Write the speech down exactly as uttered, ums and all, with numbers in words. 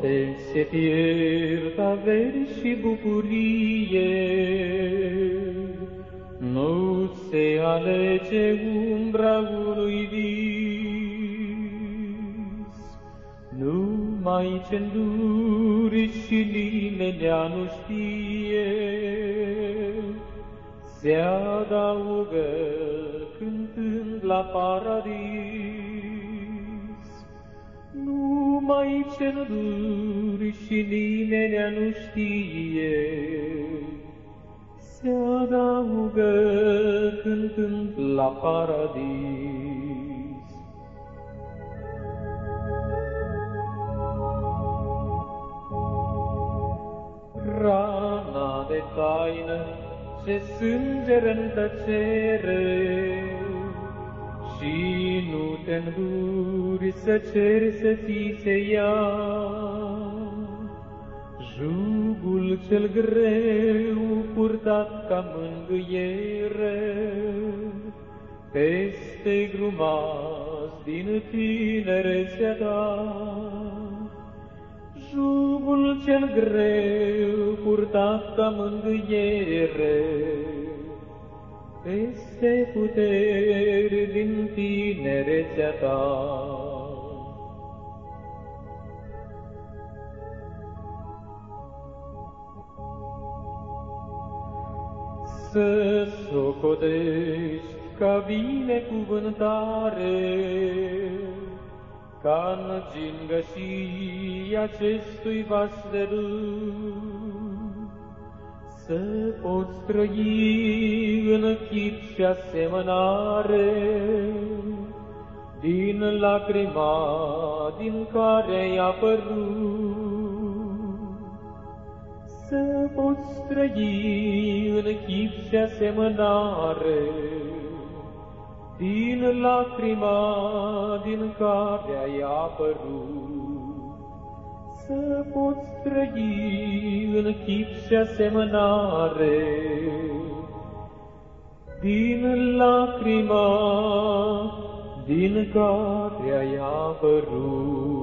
toate se pierd averi și bucurie, nu se alege umbra unui vis, numai ce-nduri și nimenea nu știe, se adaugă cântând la paradis. Numai ce-nduri și nimenea nu știe, se adaugă cântând la paradis. Rana de taină ce sângeră în tăcere și nu te înduri să ceri să ți se ia. Jugul cel greu purtat ca mângâiere peste grumaz din tinerețea ta. Jugul cel greu purtat ca mângâiere peste puteri din tinerețea ta. Să socotești ca binecuvântare, ca-n gingășii acestui vas de râu, să poți trăi în chip și asemănare, din lacrima din care ai apărut. Să poți trăi în chip și asemănare, din lacrima din care ai apărut. Să poți trăi în chip și asemănare, din lacrima din care ai apărut.